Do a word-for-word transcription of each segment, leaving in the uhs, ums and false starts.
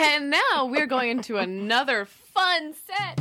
And now we're going into another fun set.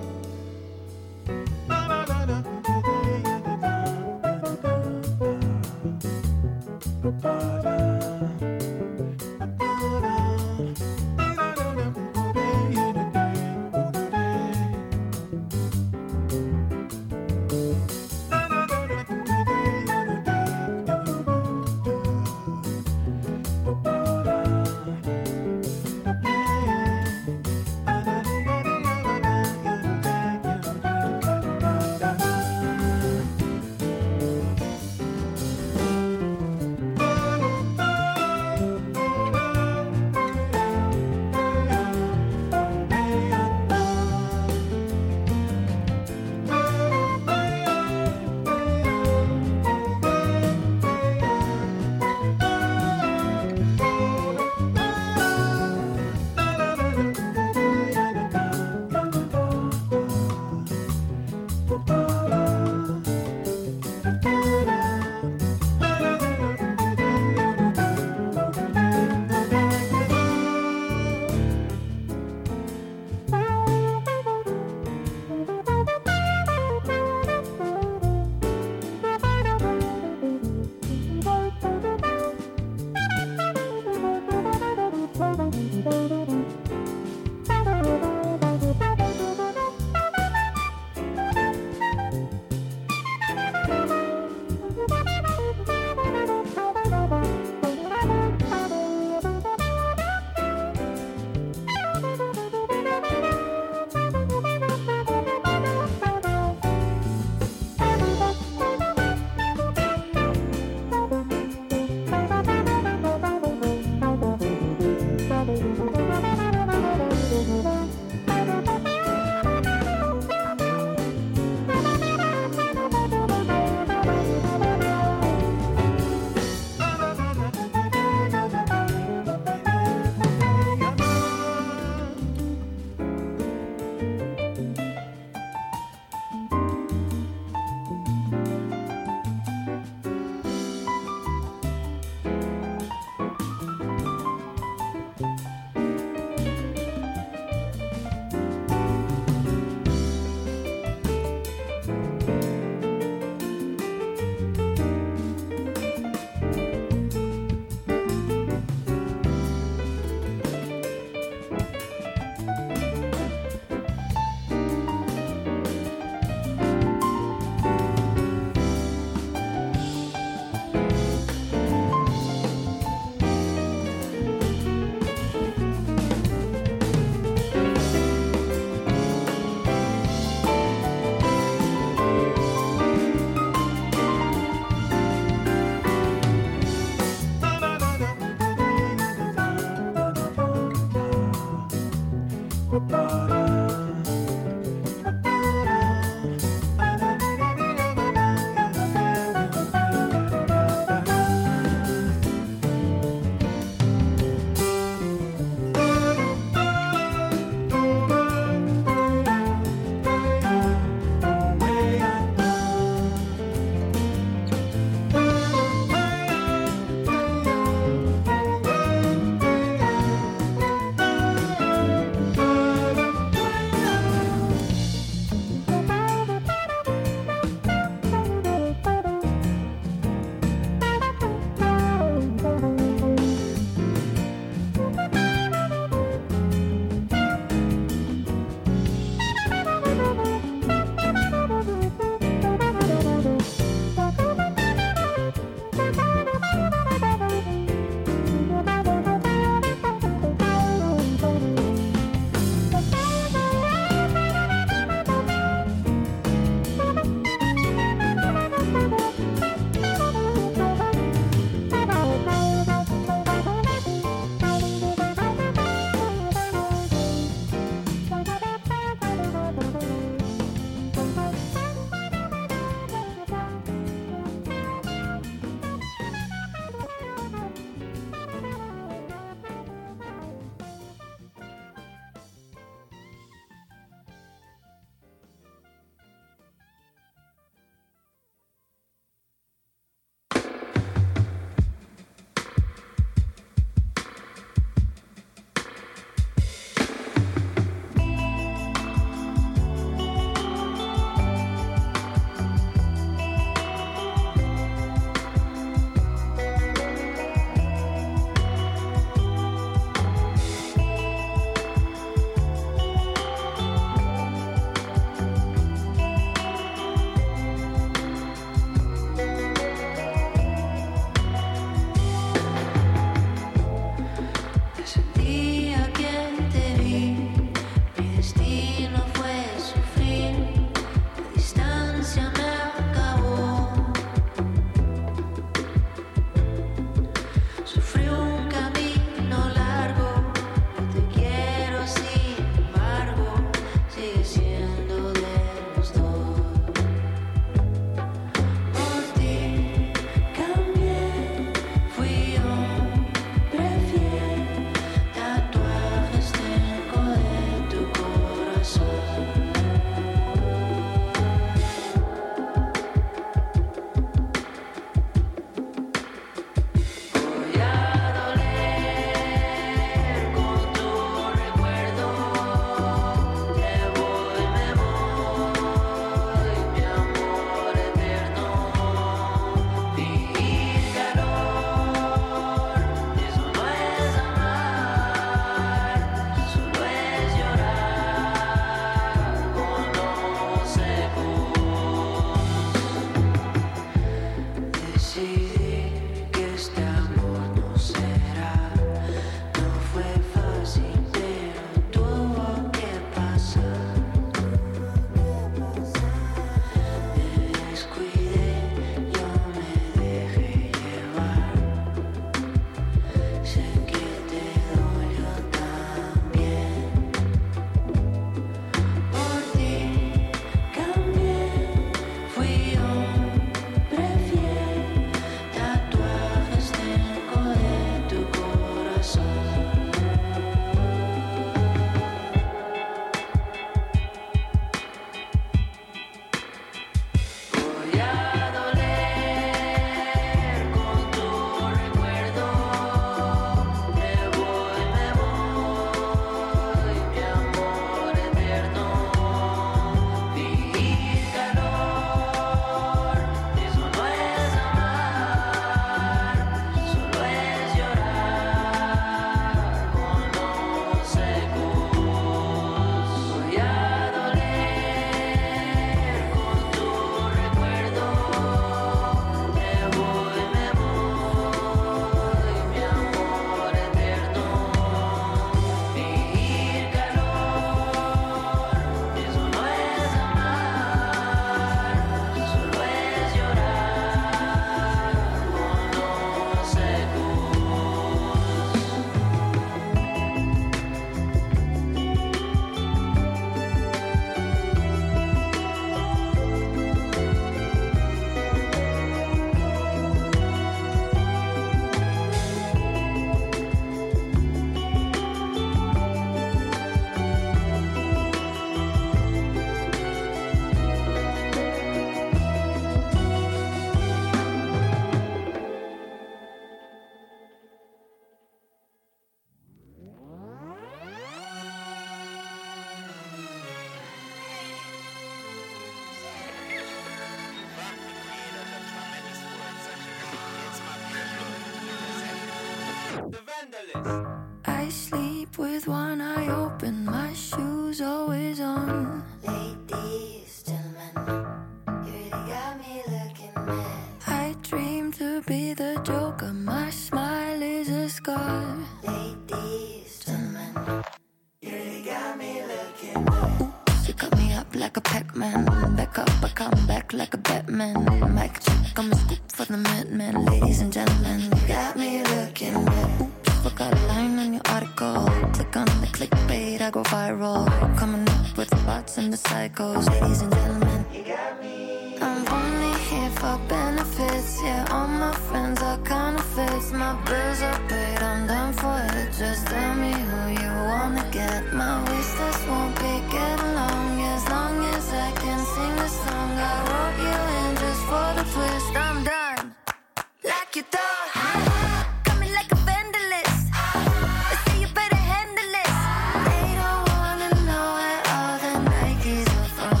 I sleep with one eye open, my shoes always on. Ladies, gentlemen, you really got me looking mad. I dream to be the Joker, my smile is a scar. Ladies, gentlemen, you really got me looking mad. Oops, you cut me up like a Pac-Man. Back up, I come back like a Batman. Mic check, I'm a scoop for the madman. Ladies and gentlemen, you got me looking mad. Oops, forgot a line on your article. Click on the clickbait, I go viral. Coming up with the bots and the psychos. Ladies and gentlemen, you got me. I'm only here for benefits. Yeah, all my friends are counterfeits. My bills are paid, I'm done for it. Just tell me who you wanna get. My wishlist won't be getting long. As long as I can sing the song, I wrote you in just for the twist. I'm done. Like you thought. Coming like a vandalist. They say you better handle it. They don't wanna know where all the Nikes are from.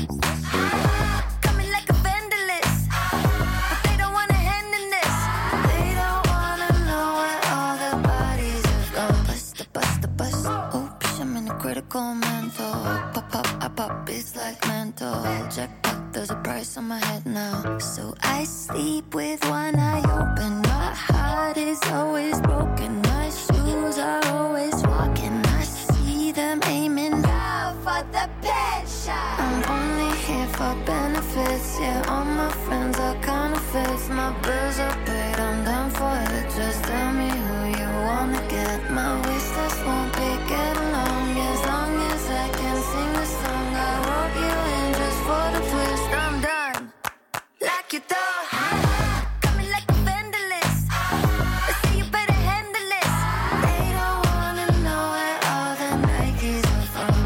Coming like a vandalist. But they don't wanna handle this. They don't wanna know where all the bodies have gone. Bust, bust, bust. Oops, I'm in a critical mental. Pop, pop, I pop, it's like mental. Jackpot, there's a price on my head now. So I sleep with one eye open. My heart is always broken. My shoes are always walking. I see them aiming down for the pet shop. I'm only here for benefits. Yeah, all my friends are counterfeits. My bills are paid, I'm done for it. Just tell me who you wanna get. My wishlist won't be getting long. As long as I can sing the song, I wrote you in just for the twist. I'm done. Like you thought. Coming like a vandalist. They say you better handle it. They don't wanna know where all the Nikes are from.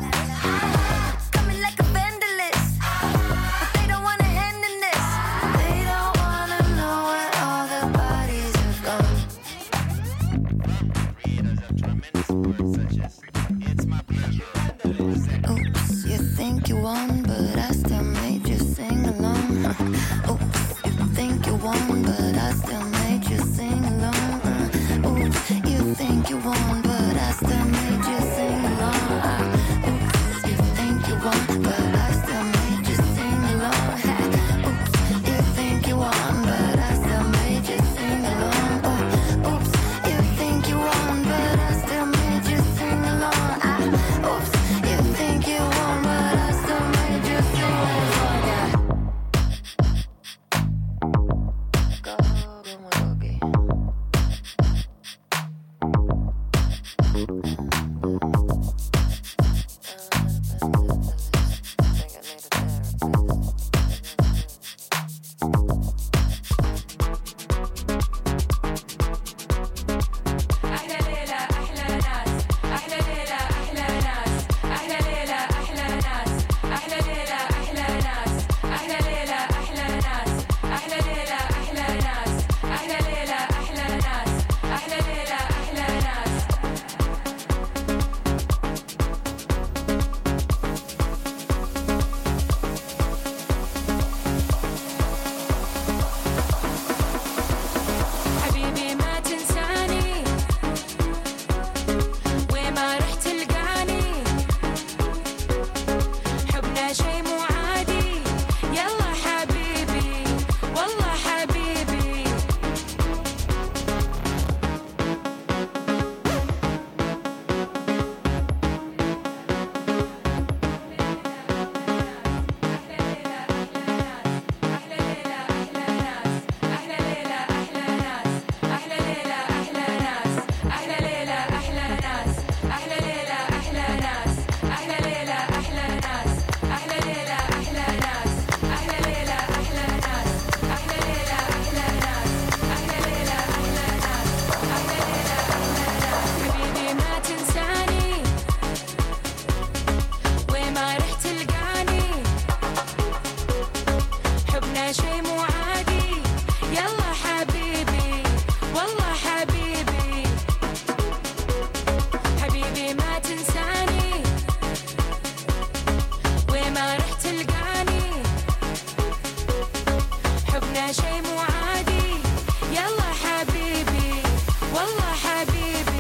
Coming like a vandalist. But they don't wanna handle this. They don't wanna know where all the bodies have gone. Oops, you think you won, but I still made you sing along. Oops, you think you won, but I still made you sing along. Oops, you think you won, but I still made you sing along. Oops, you think you won, but I still made you sing along. Oops, you think you won, but I still made you sing along. Oops, you think you won, but I still made you sing along. Oops, you think you won, but I still made you sing along. Go, go, Motoki. أحلى ليلة أحلى ناس أحلى ليلة أحلى ناس أحلى ليلة أحلى ناس أحلى ليلة أحلى ناس أحلى ليلة أحلى ناس أحلى ليلة أحلى ناس أحلى ليلة أحلى ناس أحلى ليلة أحلى ناس حبيبي ما تنساني وما رح تلقاني حبنا شي مو عادي يلا حبيبي والله حبيبي أحلى ليلة أحلى ناس أحلى ليلة أحلى ناس أحلى ليلة أحلى ناس أحلى ليلة أحلى ناس أحلى ليلة أحلى ناس أحلى ليلة أحلى ناس أحلى ليلة أحلى ناس أحلى ليلة أحلى ناس أحلى ليلة أحلى ناس أحلى ليلة أحلى ناس أحلى ليلة أحلى ناس حبيبي ما تنساني وما رح تلقاني حبنا شي مو عادي يلا حبيبي والله حبيبي حبيبي ما تنساني وما رح تلقاني حبنا شي مو عادي يلا حبيبي والله حبيبي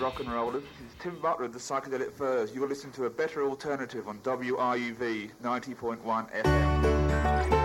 rock and rollers. This is Tim Butler of the Psychedelic Furs. You're listening to a better alternative on W R U V ninety point one F M.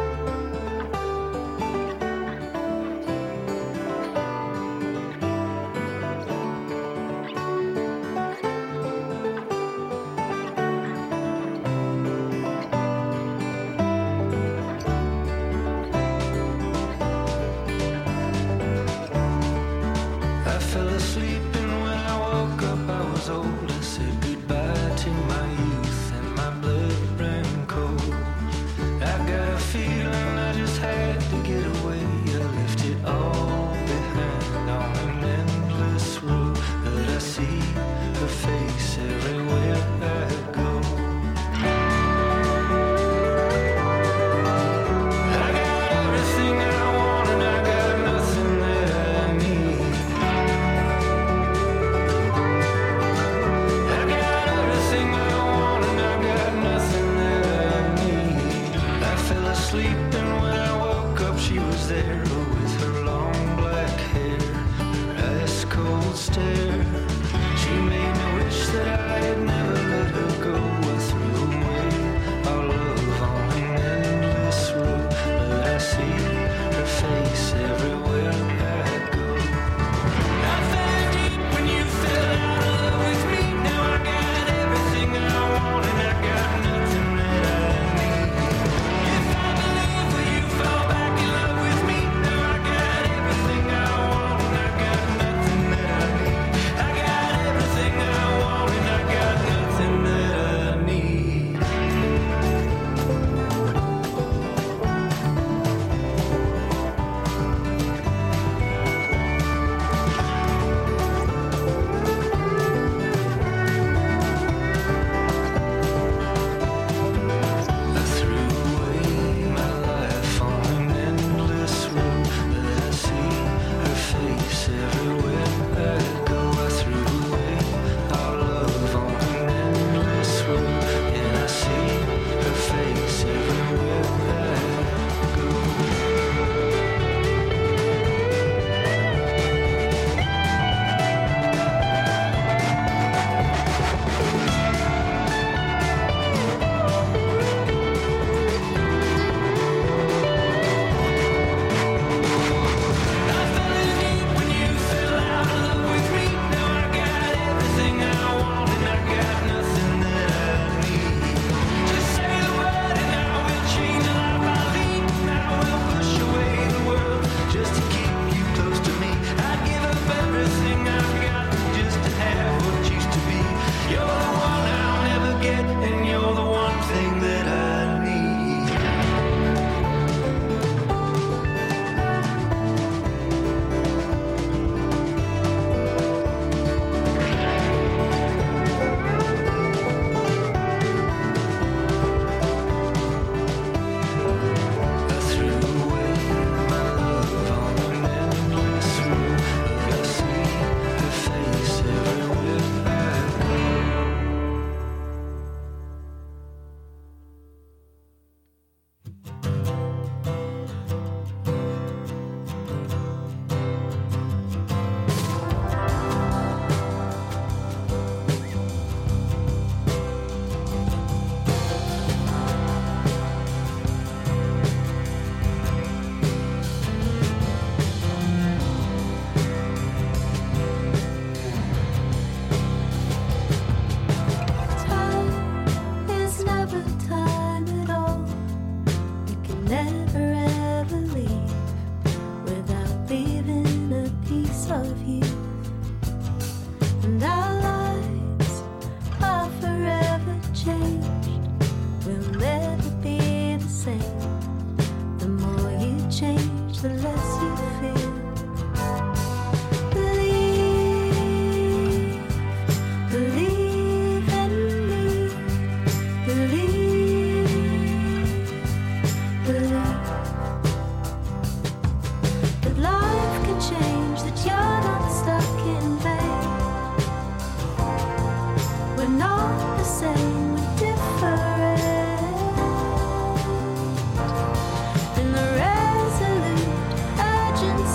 And the resolute urgency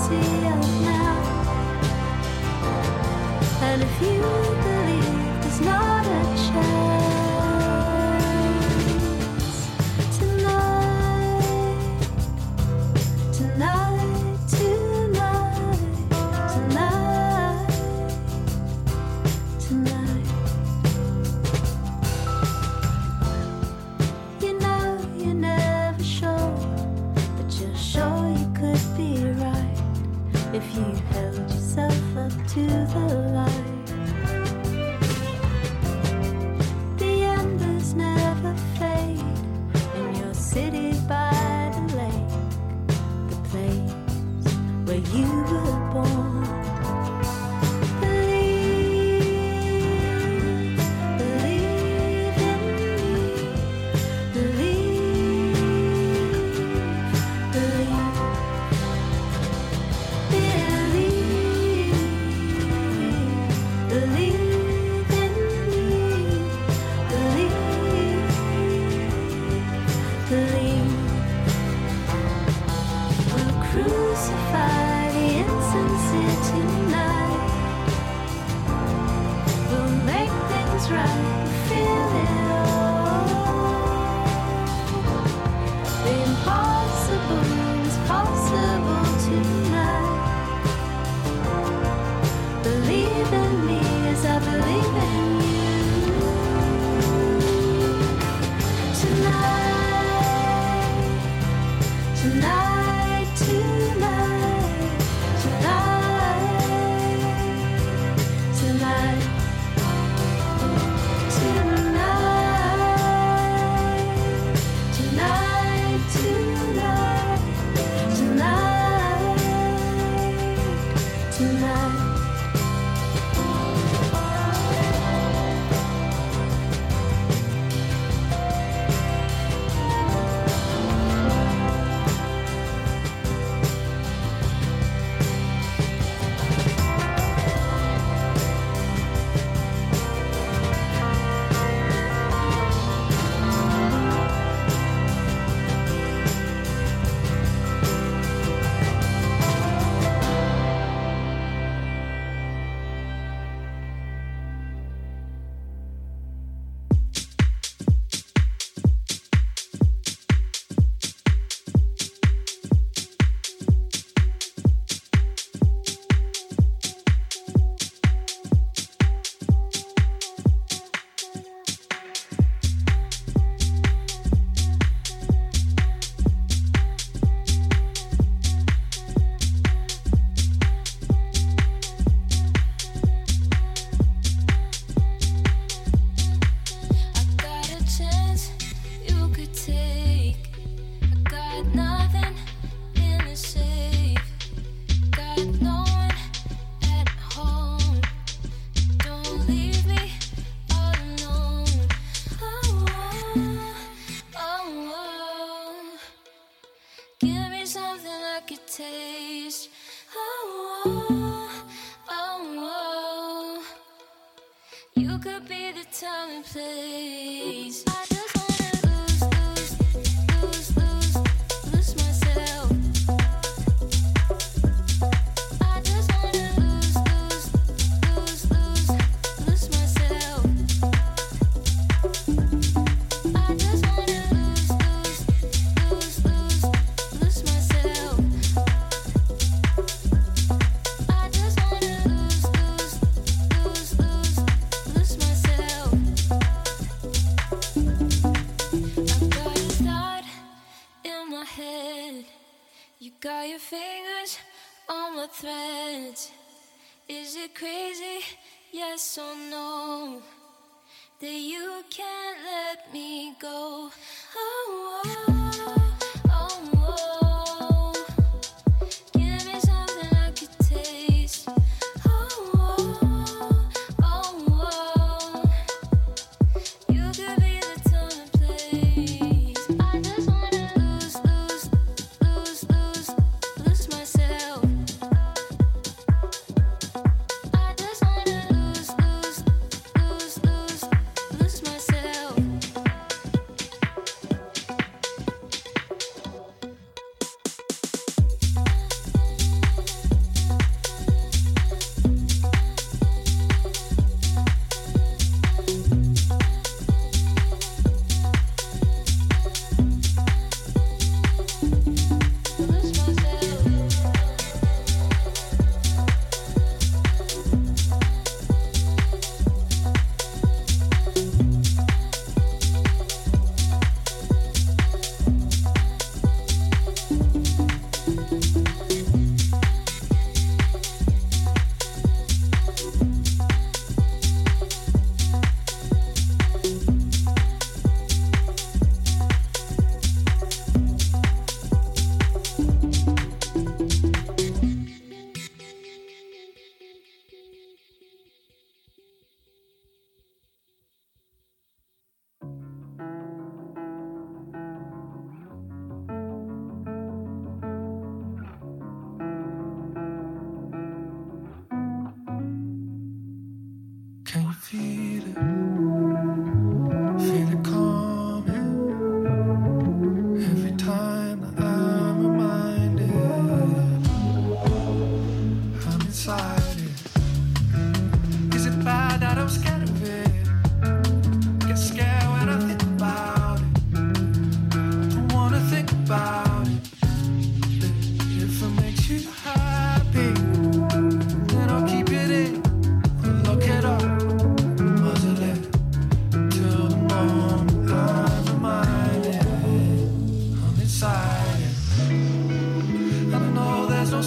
if you held yourself up to the light. The embers never fade in your city by the lake, the place where you were born.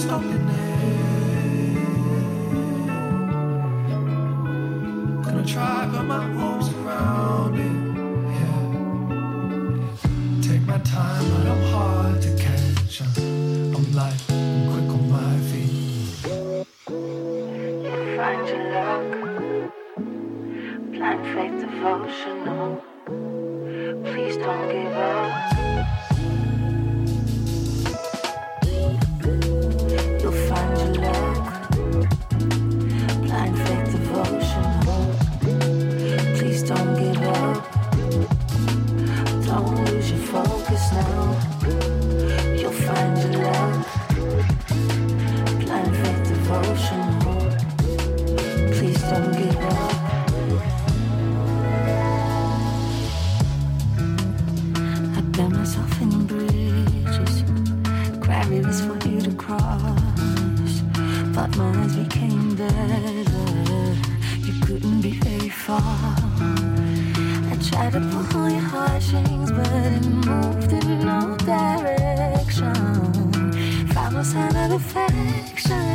stopping it. Gonna try, but my arms around it. Yeah. Take my time, but I'm hard to catch. I'm light, I'm quick on my feet. You'll find your luck. Blind faith devotional. Please don't give up. You'll find your luck. Blind faith devotional. Please don't give up. Don't lose your focus now. You'll find your luck. Blind faith devotional. Please don't give up. I built myself in bridges, gravity for you to cross, but my eyes became better. You couldn't be very far. I tried to pull on your heartstrings, but it moved in no direction. Found no sign of affection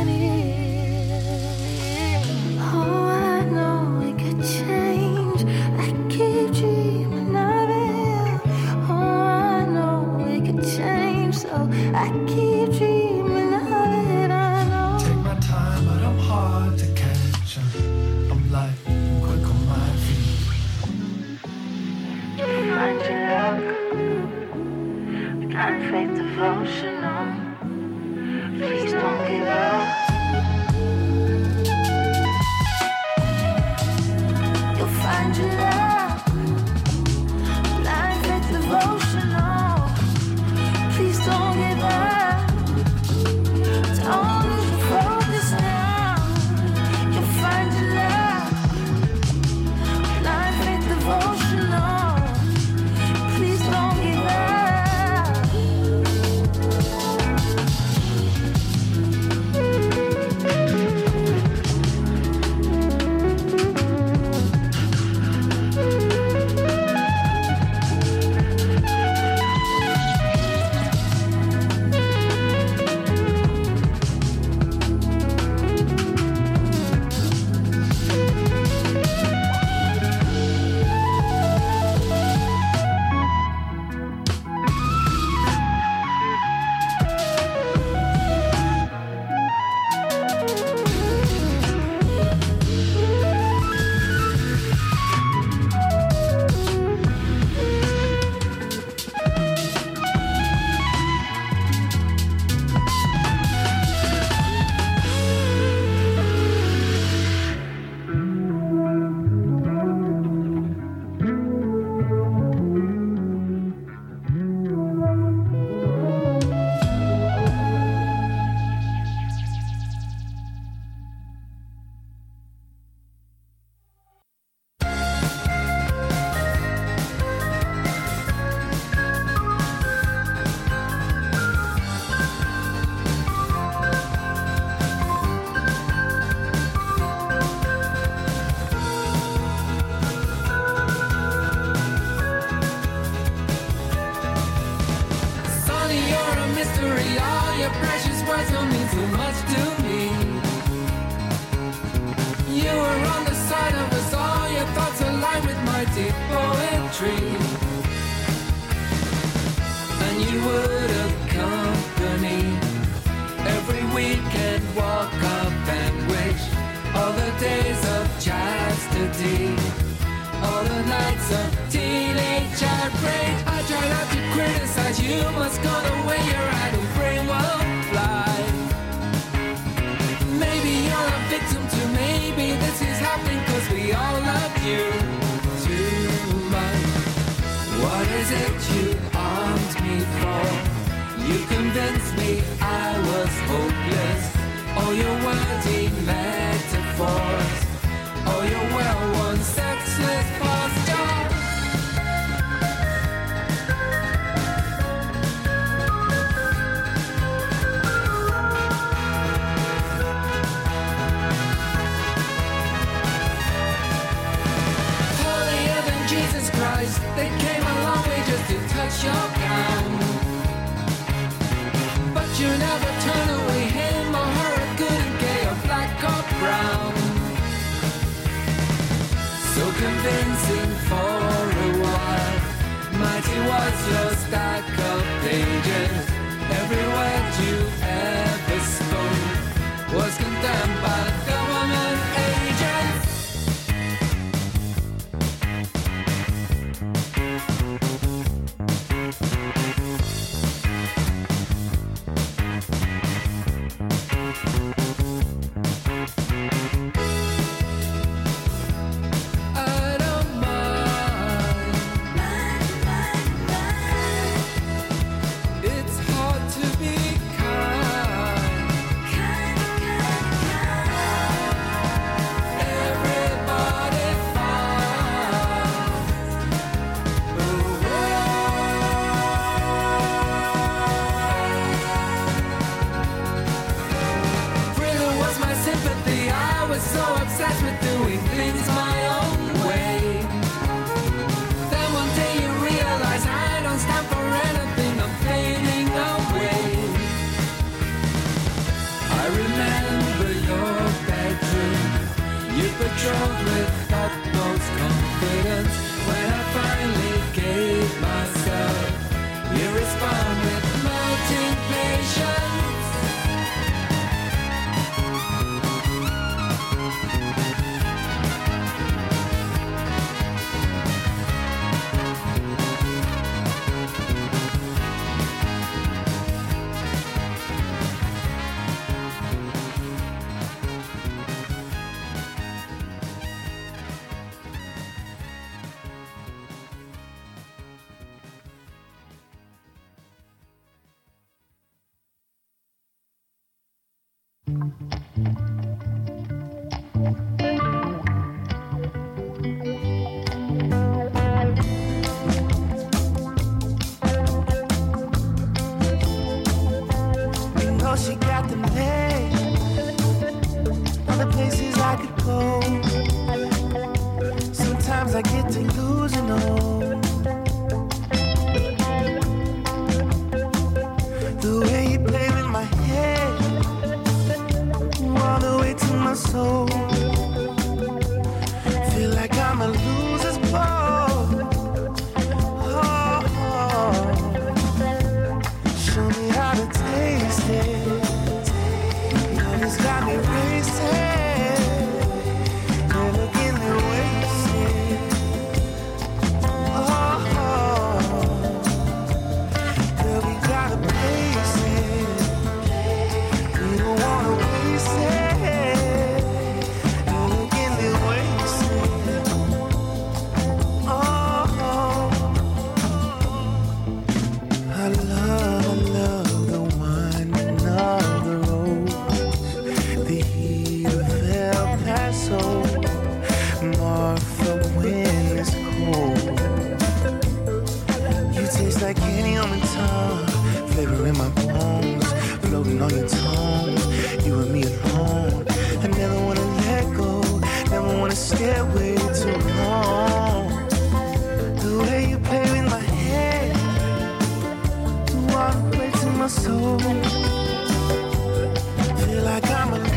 here. Oh, I know it could change. I keep dreaming of it. Oh, I know it could change, so I keep dreaming of it. I know. Take my time, but I'm hard to catch. I'm light, I'm quick on my feet. You'll find your luck. Blind faith devotional. Please don't give up. You'll find your luck. Blind faith devotional. Please don't give up. Don't lose your focus now. You'll find your luck. Blind faith devotional. Please don't give up. your crown. But you never turn away him was your stack of pages. Every word you ever spoke was condemned by government agents. Patrolled with utmost confidence. When I finally gave myself, you respond with melting patience. She got the names, all the places I could go. Sometimes I get to losing all. The way you play with my head, all the way to my soul. Feel like I'm a loser's ball. Oh, oh. Show me how to taste it. It's got me racing, and again they're wasted. Oh, oh, girl, we gotta place it. We don't wanna waste it, and again they're wasted. Oh, oh, I love, I love the winding of the road. The heat of El Paso, Martha when it's cold. You taste like candy on my tongue, flavor in my bones, floating on your tongue. You and me alone. I never wanna let go, never wanna stay away too long. The way you play with my head, all the way to my soul. Feel like I'm a